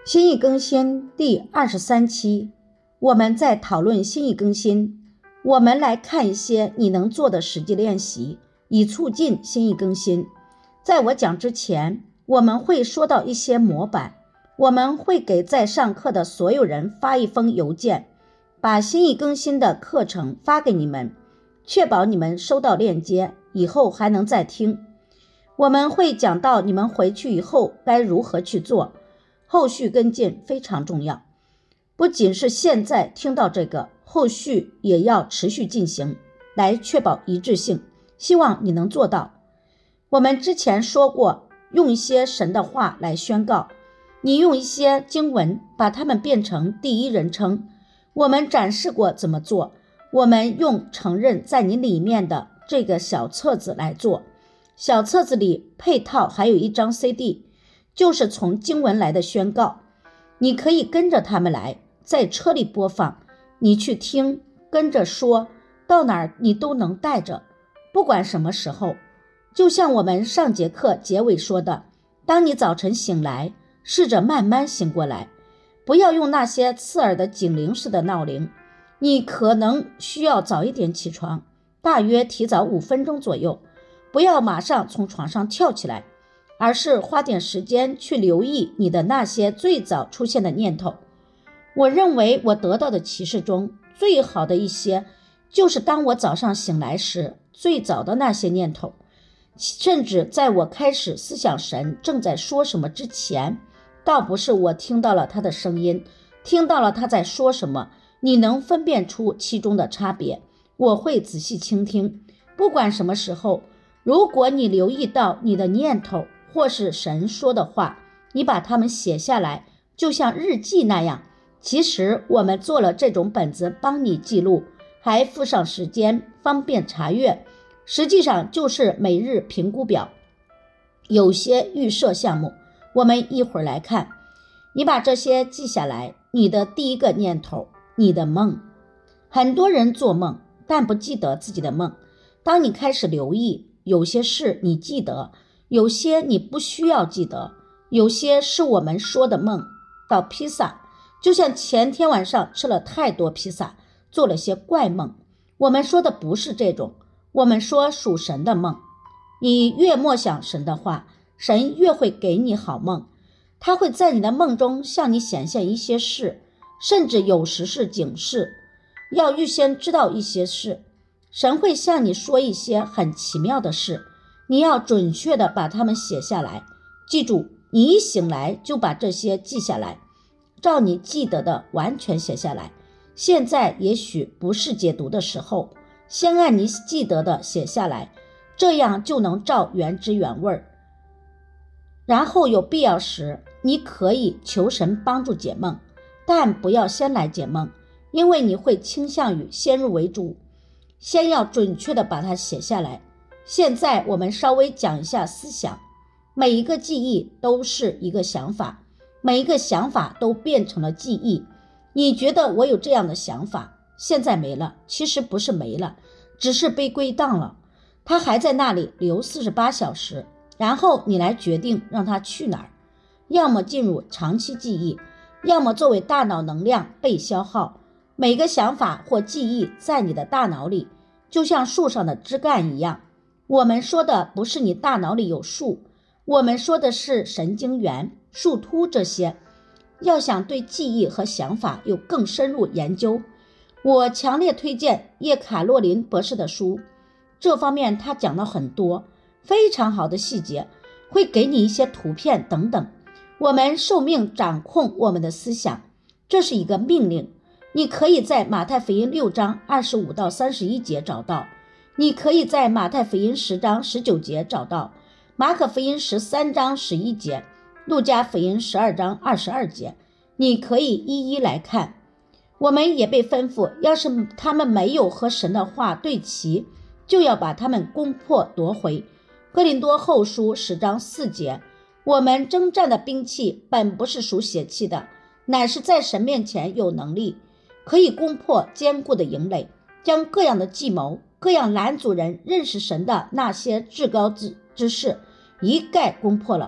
心意更新第23期，我们在讨论心意更新。我们来看一些你能做的实际练习，以促进心意更新。在我讲之前，我们会说到一些模板，我们会给在上课的所有人发一封邮件，把心意更新的课程发给你们，确保你们收到链接，以后还能再听。我们会讲到你们回去以后该如何去做，后续跟进非常重要。不仅是现在听到这个，后续也要持续进行，来确保一致性，希望你能做到。我们之前说过，用一些神的话来宣告，你用一些经文把它们变成第一人称。我们展示过怎么做，我们用承认在你里面的这个小册子来做。小册子里配套还有一张 CD， 就是从经文来的宣告，你可以跟着他们来，在车里播放，你去听，跟着说，到哪儿你都能带着，不管什么时候。就像我们上节课结尾说的，当你早晨醒来，试着慢慢醒过来，不要用那些刺耳的警铃式的闹铃，你可能需要早一点起床，大约提早5分钟左右，不要马上从床上跳起来，而是花点时间去留意你的那些最早出现的念头。我认为我得到的启示中最好的一些，就是当我早上醒来时最早的那些念头，甚至在我开始思想神正在说什么之前，倒不是我听到了他的声音，听到了他在说什么，你能分辨出其中的差别，我会仔细倾听。不管什么时候，如果你留意到你的念头或是神说的话，你把它们写下来，就像日记那样。其实我们做了这种本子帮你记录，还附上时间，方便查阅。实际上就是每日评估表，有些预设项目，我们一会儿来看。你把这些记下来，你的第一个念头，你的梦。很多人做梦，但不记得自己的梦。当你开始留意，有些事你记得，有些你不需要记得，有些是我们说的梦。到披萨，就像前天晚上吃了太多披萨，做了些怪梦。我们说的不是这种，我们说属神的梦。你越默想神的话，神越会给你好梦。他会在你的梦中向你显现一些事，甚至有时是警示，要预先知道一些事。神会向你说一些很奇妙的事，你要准确地把它们写下来。记住，你一醒来就把这些记下来，照你记得的完全写下来。现在也许不是解读的时候，先按你记得的写下来，这样就能照原汁原味。然后有必要时，你可以求神帮助解梦，但不要先来解梦，因为你会倾向于先入为主。先要准确地把它写下来。现在我们稍微讲一下思想。每一个记忆都是一个想法，每一个想法都变成了记忆。你觉得我有这样的想法，现在没了，其实不是没了，只是被归档了，它还在那里留48小时，然后你来决定让它去哪儿，要么进入长期记忆，要么作为大脑能量被消耗。每个想法或记忆在你的大脑里，就像树上的枝干一样。我们说的不是你大脑里有树，我们说的是神经元、树突这些。要想对记忆和想法有更深入研究，我强烈推荐叶卡洛琳博士的书，这方面他讲了很多非常好的细节，会给你一些图片等等。我们受命掌控我们的思想，这是一个命令。你可以在马太福音6章25到31节找到，你可以在马太福音10章19节找到，马可福音13章11节，路加福音12章22节，你可以一一来看。我们也被吩咐，要是他们没有和神的话对齐，就要把他们攻破夺回。哥林多后书10章4节，我们征战的兵器本不是属血气的，乃是在神面前有能力，可以攻破坚固的营垒，将各样的计谋、各样拦阻人认识神的那些至高之事一概攻破了。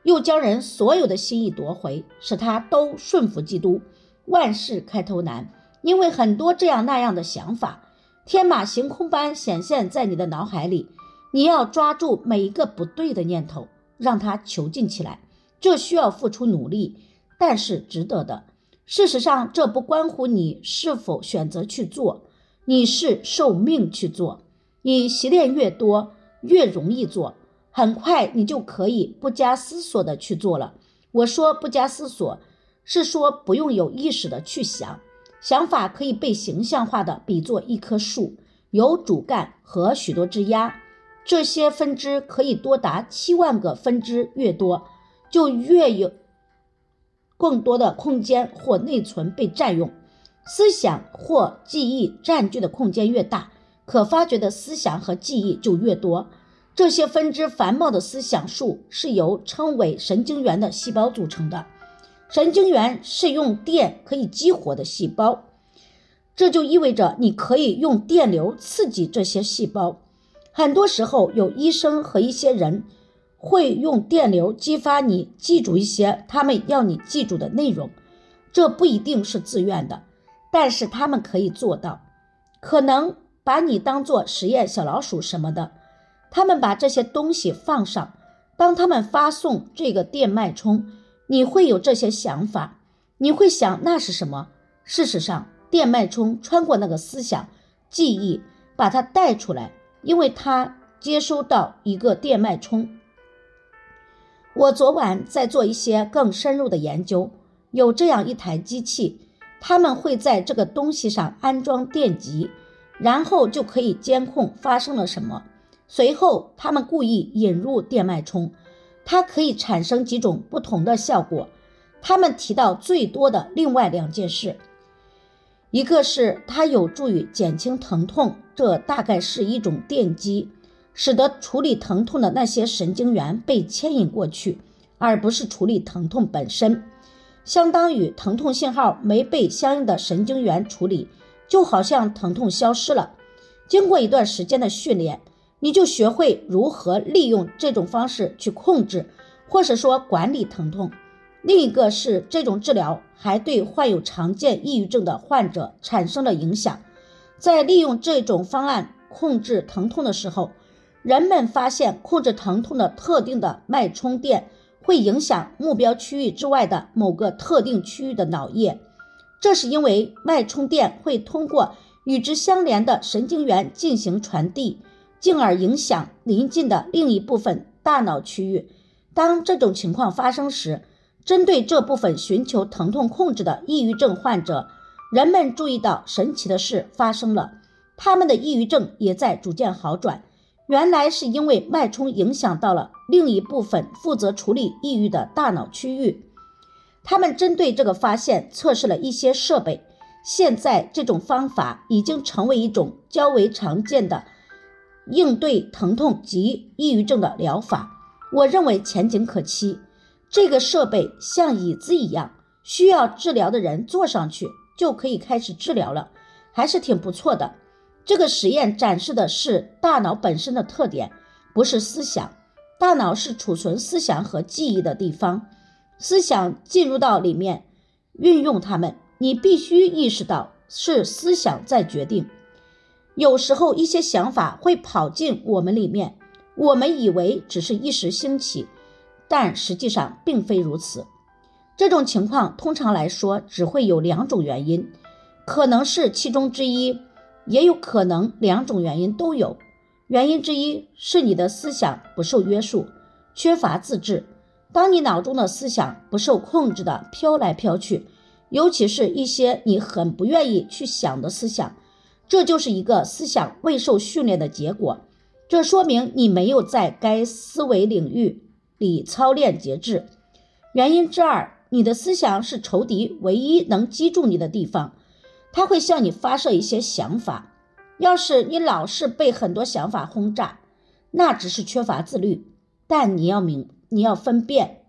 又将人所有的心意夺回，使他都顺服基督。万事开头难，因为很多这样那样的想法天马行空般显现在你的脑海里，你要抓住每一个不对的念头，让它囚禁起来。这需要付出努力，但是值得的。事实上，这不关乎你是否选择去做，你是受命去做。你习练越多，越容易做，很快你就可以不加思索的去做了。我说不加思索，是说不用有意识的去想。想法可以被形象化的比作一棵树，有主干和许多枝桠，这些分支可以多达7万个分支，越多就越有更多的空间或内存被占用。思想或记忆占据的空间越大，可发掘的思想和记忆就越多。这些分支繁茂的思想树是由称为神经元的细胞组成的。神经元是用电可以激活的细胞，这就意味着你可以用电流刺激这些细胞。很多时候有医生和一些人会用电流激发你记住一些他们要你记住的内容，这不一定是自愿的，但是他们可以做到。可能把你当作实验小老鼠什么的，他们把这些东西放上，当他们发送这个电脉冲，你会有这些想法，你会想那是什么？事实上，电脉冲穿过那个思想、记忆，把它带出来，因为它接收到一个电脉冲。我昨晚在做一些更深入的研究，有这样一台机器，他们会在这个东西上安装电极，然后就可以监控发生了什么。随后他们故意引入电脉冲，它可以产生几种不同的效果。他们提到最多的另外2件事，一个是它有助于减轻疼痛，这大概是一种电击，使得处理疼痛的那些神经元被牵引过去，而不是处理疼痛本身。相当于疼痛信号没被相应的神经元处理，就好像疼痛消失了。经过一段时间的训练，你就学会如何利用这种方式去控制，或是说管理疼痛。另一个是这种治疗还对患有常见抑郁症的患者产生了影响。在利用这种方案控制疼痛的时候，人们发现控制疼痛的特定的脉冲电会影响目标区域之外的某个特定区域的脑叶。这是因为脉冲电会通过与之相连的神经元进行传递，进而影响邻近的另一部分大脑区域。当这种情况发生时，针对这部分寻求疼痛控制的抑郁症患者，人们注意到神奇的事发生了，他们的抑郁症也在逐渐好转。原来是因为脉冲影响到了另一部分负责处理抑郁的大脑区域。他们针对这个发现测试了一些设备，现在这种方法已经成为一种较为常见的应对疼痛及抑郁症的疗法。我认为前景可期。这个设备像椅子一样，需要治疗的人坐上去就可以开始治疗了，还是挺不错的。这个实验展示的是大脑本身的特点，不是思想。大脑是储存思想和记忆的地方，思想进入到里面，运用它们，你必须意识到是思想在决定。有时候一些想法会跑进我们里面，我们以为只是一时兴起，但实际上并非如此。这种情况通常来说只会有2种原因，可能是其中之一，也有可能2种原因都有。原因之一是你的思想不受约束，缺乏自制。当你脑中的思想不受控制的飘来飘去，尤其是一些你很不愿意去想的思想，这就是一个思想未受训练的结果。这说明你没有在该思维领域里操练节制。原因之二，你的思想是仇敌唯一能击中你的地方，他会向你发射一些想法。要是你老是被很多想法轰炸，那只是缺乏自律。但你要分辨，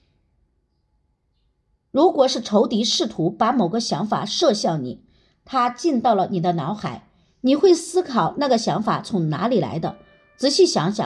如果是仇敌试图把某个想法射向你，他进到了你的脑海，你会思考那个想法从哪里来的。仔细想想，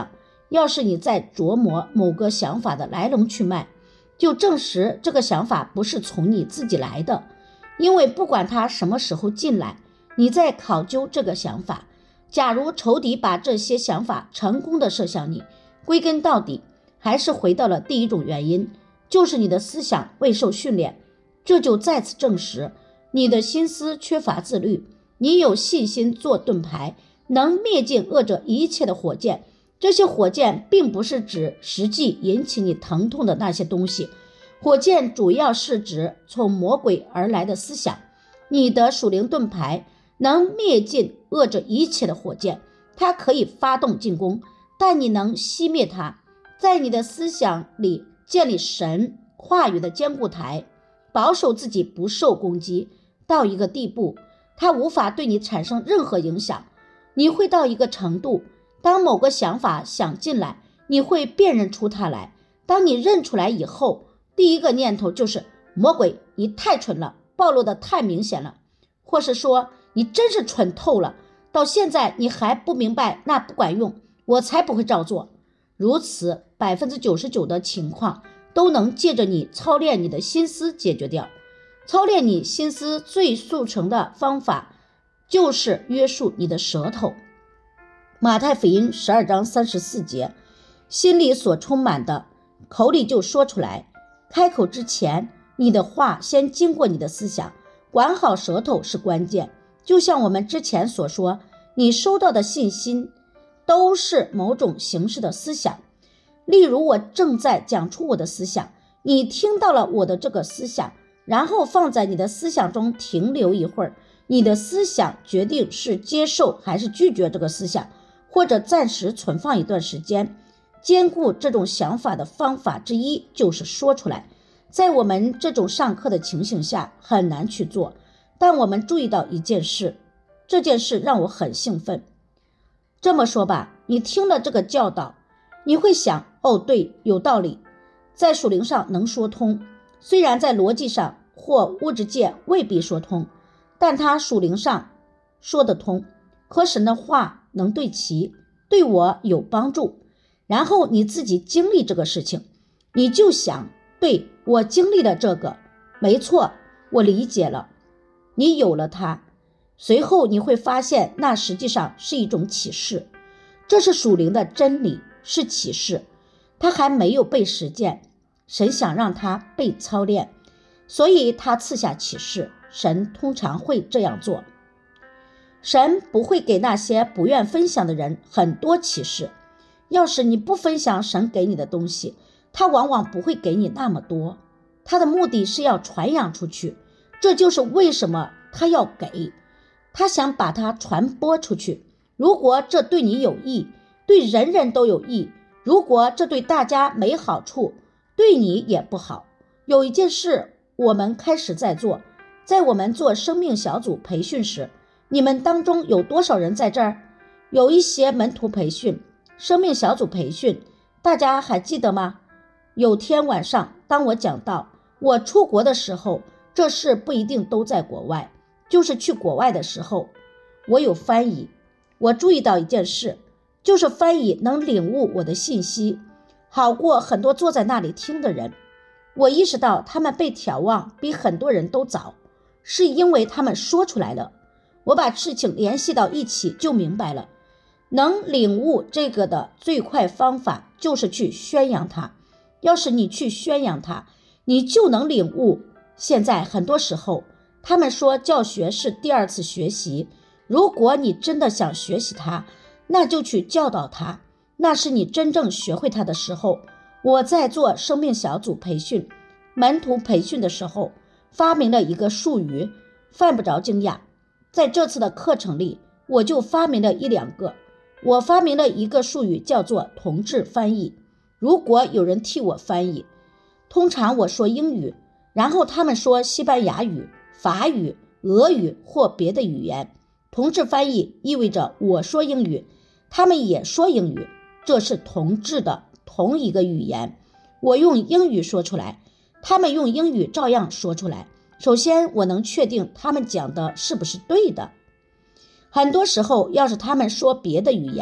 要是你在琢磨某个想法的来龙去脉，就证实这个想法不是从你自己来的，因为不管它什么时候进来，你在考究这个想法。假如仇敌把这些想法成功的射向你，归根到底还是回到了第一种原因，就是你的思想未受训练。这就再次证实你的心思缺乏自律。你有信心做盾牌，能灭尽恶者一切的火箭。这些火箭并不是指实际引起你疼痛的那些东西，火箭主要是指从魔鬼而来的思想。你的属灵盾牌能灭尽恶者一切的火箭，它可以发动进攻，但你能熄灭它。在你的思想里建立神话语的坚固台，保守自己不受攻击，到一个地步，它无法对你产生任何影响。你会到一个程度，当某个想法想进来，你会辨认出它来。当你认出来以后，第一个念头就是魔鬼，你太蠢了，暴露的太明显了，或是说你真是蠢透了，到现在你还不明白，那不管用，我才不会照做。如此99%的情况都能借着你操练你的心思解决掉。操练你心思最速成的方法就是约束你的舌头。马太福音12章34节，心里所充满的，口里就说出来。开口之前，你的话先经过你的思想，管好舌头是关键。就像我们之前所说，你收到的信息都是某种形式的思想。例如，我正在讲出我的思想，你听到了我的这个思想，然后放在你的思想中停留一会儿，你的思想决定是接受还是拒绝这个思想，或者暂时存放一段时间。兼顾这种想法的方法之一就是说出来。在我们这种上课的情形下很难去做，但我们注意到一件事，这件事让我很兴奋。这么说吧，你听了这个教导，你会想，哦，对，有道理，在属灵上能说通，虽然在逻辑上或物质界未必说通，但它属灵上说得通，和神的话能对齐，对我有帮助。然后你自己经历这个事情，你就想，对，我经历了这个，没错，我理解了，你有了它。随后你会发现，那实际上是一种启示，这是属灵的真理，是启示，它还没有被实践，神想让它被操练，所以他赐下启示。神通常会这样做，神不会给那些不愿分享的人很多启示。要是你不分享神给你的东西，他往往不会给你那么多，他的目的是要传扬出去，这就是为什么他要给，他想把它传播出去。如果这对你有益，对人人都有益；如果这对大家没好处，对你也不好。有一件事我们开始在做，在我们做生命小组培训时，你们当中有多少人在这儿？有一些门徒培训、生命小组培训，大家还记得吗？有天晚上，当我讲到我出国的时候，这事不一定都在国外，就是去国外的时候，我有翻译。我注意到一件事，就是翻译能领悟我的信息，好过很多坐在那里听的人。我意识到他们被眺望比很多人都早，是因为他们说出来了。我把事情联系到一起就明白了，能领悟这个的最快方法就是去宣扬它。要是你去宣扬它，你就能领悟。现在很多时候他们说教学是第二次学习，如果你真的想学习它，那就去教导它，那是你真正学会它的时候。我在做生命小组培训、门徒培训的时候，发明了一个术语，犯不着惊讶。在这次的课程里，我就发明了一两个。我发明了一个术语，叫做同质翻译。如果有人替我翻译，通常我说英语，然后他们说西班牙语、法语、俄语或别的语言。同质翻译意味着我说英语，他们也说英语，这是同质的同一个语言。我用英语说出来，他们用英语照样说出来。首先，我能确定他们讲的是不是对的。很多时候，要是他们说别的语言，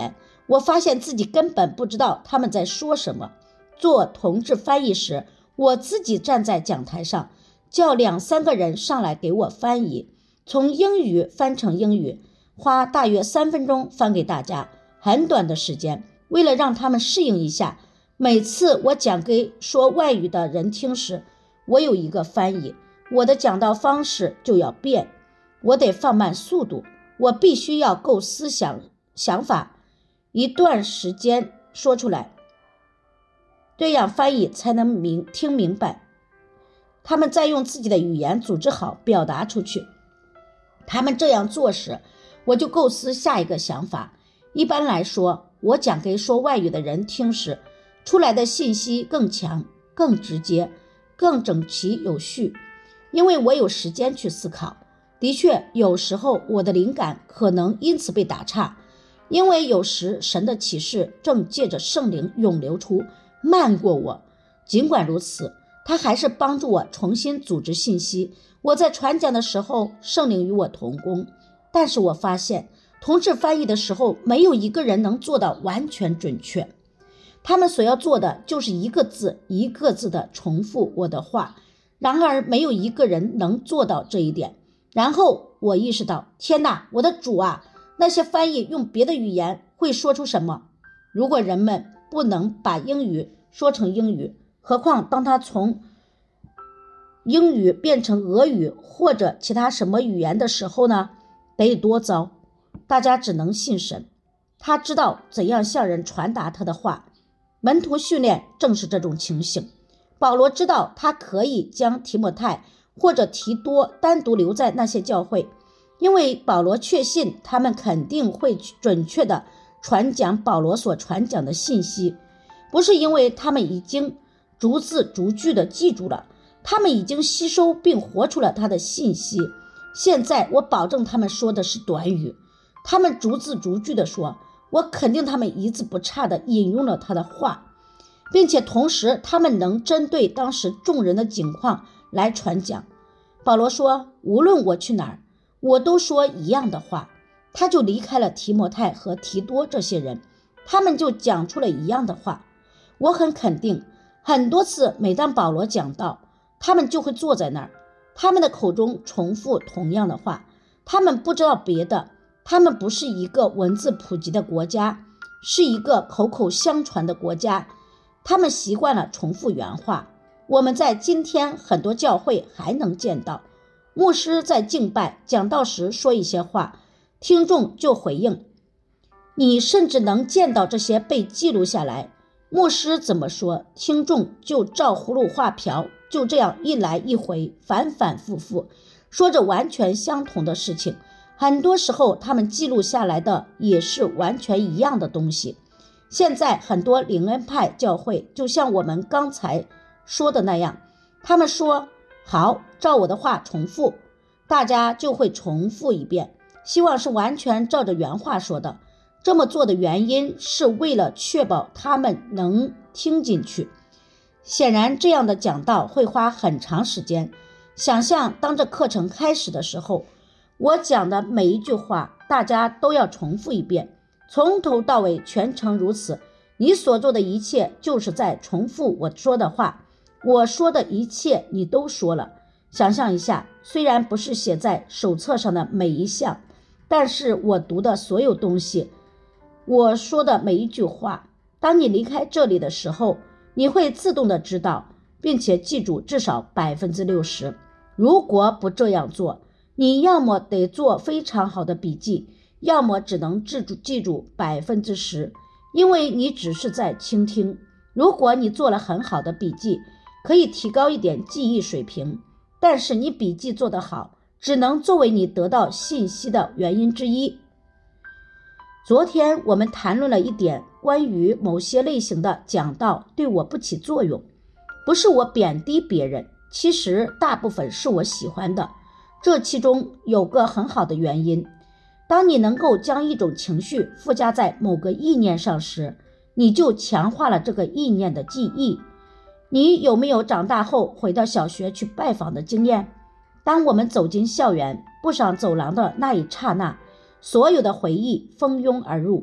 我发现自己根本不知道他们在说什么。做同志翻译时，我自己站在讲台上，叫2-3个人上来给我翻译，从英语翻成英语，花大约3分钟翻给大家，很短的时间。为了让他们适应一下，每次我讲给说外语的人听时，我有一个翻译，我的讲道方式就要变，我得放慢速度，我必须要构思想法，一段时间说出来，这样翻译才能听明白。他们再用自己的语言组织好表达出去。他们这样做时，我就构思下一个想法。一般来说，我讲给说外语的人听时，出来的信息更强、更直接、更整齐有序，因为我有时间去思考。的确，有时候我的灵感可能因此被打岔，因为有时神的启示正借着圣灵涌流出，慢过我。尽管如此，他还是帮助我重新组织信息。我在传讲的时候，圣灵与我同工，但是我发现同志翻译的时候，没有一个人能做到完全准确。他们所要做的就是一个字一个字的重复我的话，然而没有一个人能做到这一点。然后我意识到，天哪，我的主啊，那些翻译用别的语言会说出什么？如果人们不能把英语说成英语，何况当他从英语变成俄语或者其他什么语言的时候呢？得多糟！大家只能信神，他知道怎样向人传达他的话。门徒训练正是这种情形。保罗知道他可以将提摩太或者提多单独留在那些教会，因为保罗确信他们肯定会准确地传讲保罗所传讲的信息，不是因为他们已经逐字逐句地记住了，他们已经吸收并活出了他的信息。现在我保证他们说的是短语，他们逐字逐句地说，我肯定他们一字不差地引用了他的话，并且同时他们能针对当时众人的境况来传讲。保罗说，无论我去哪儿，我都说一样的话。他就离开了提摩太和提多这些人，他们就讲出了一样的话。我很肯定，很多次每当保罗讲道，他们就会坐在那儿，他们的口中重复同样的话。他们不知道别的，他们不是一个文字普及的国家，是一个口口相传的国家，他们习惯了重复原话。我们在今天很多教会还能见到，牧师在敬拜讲道时说一些话，听众就回应，你甚至能见到这些被记录下来。牧师怎么说，听众就照葫芦画瓢，就这样一来一回，反反复复说着完全相同的事情。很多时候他们记录下来的也是完全一样的东西。现在很多灵恩派教会就像我们刚才说的那样，他们说好，照我的话重复，大家就会重复一遍，希望是完全照着原话说的。这么做的原因是为了确保他们能听进去。显然这样的讲道会花很长时间。想象当这课程开始的时候，我讲的每一句话大家都要重复一遍，从头到尾全程如此。你所做的一切就是在重复我说的话，我说的一切你都说了。想象一下，虽然不是写在手册上的每一项，但是我读的所有东西，我说的每一句话，当你离开这里的时候，你会自动的知道，并且记住至少 60%。 如果不这样做，你要么得做非常好的笔记，要么只能记住 10%， 因为你只是在倾听。如果你做了很好的笔记，可以提高一点记忆水平，但是你笔记做得好，只能作为你得到信息的原因之一。昨天我们谈论了一点关于某些类型的讲道对我不起作用，不是我贬低别人，其实大部分是我喜欢的。这其中有个很好的原因，当你能够将一种情绪附加在某个意念上时，你就强化了这个意念的记忆。你有没有长大后回到小学去拜访的经验？当我们走进校园，步上走廊的那一刹那，所有的回忆蜂拥而入，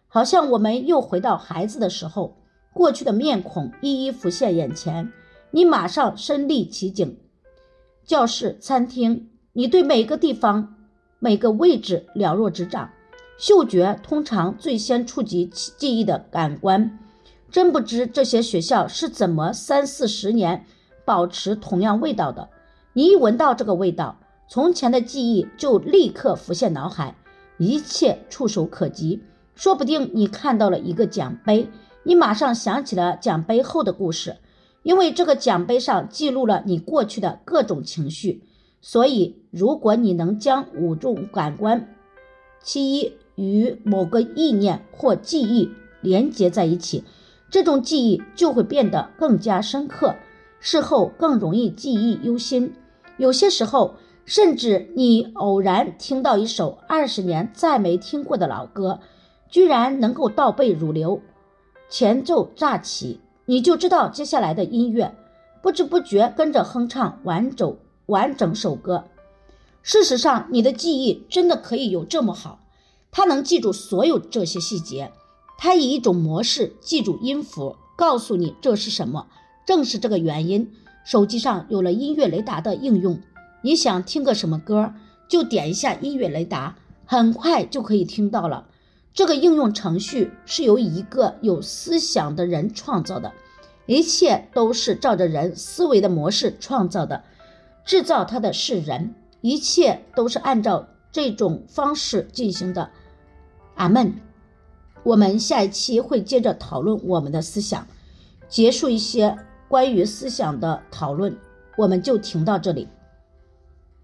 好像我们又回到孩子的时候，过去的面孔一一浮现眼前，你马上身临其境。教室、餐厅，你对每个地方、每个位置了若指掌。嗅觉通常最先触及记忆的感官，真不知这些学校是怎么30-40年保持同样味道的。你一闻到这个味道，从前的记忆就立刻浮现脑海，一切触手可及。说不定你看到了一个奖杯，你马上想起了奖杯后的故事，因为这个奖杯上记录了你过去的各种情绪。所以如果你能将5种感官其一与某个意念或记忆连接在一起，这种记忆就会变得更加深刻，事后更容易记忆犹新。有些时候甚至你偶然听到一首20年再没听过的老歌，居然能够倒背如流，前奏乍起，你就知道接下来的音乐，不知不觉跟着哼唱完整首歌。事实上，你的记忆真的可以有这么好，它能记住所有这些细节，它以一种模式记住音符，告诉你这是什么。正是这个原因，手机上有了音乐雷达的应用，你想听个什么歌，就点一下音乐雷达，很快就可以听到了。这个应用程序是由一个有思想的人创造的，一切都是照着人思维的模式创造的，制造它的是人，一切都是按照这种方式进行的。阿们。我们下一期会接着讨论我们的思想，结束一些关于思想的讨论，我们就停到这里。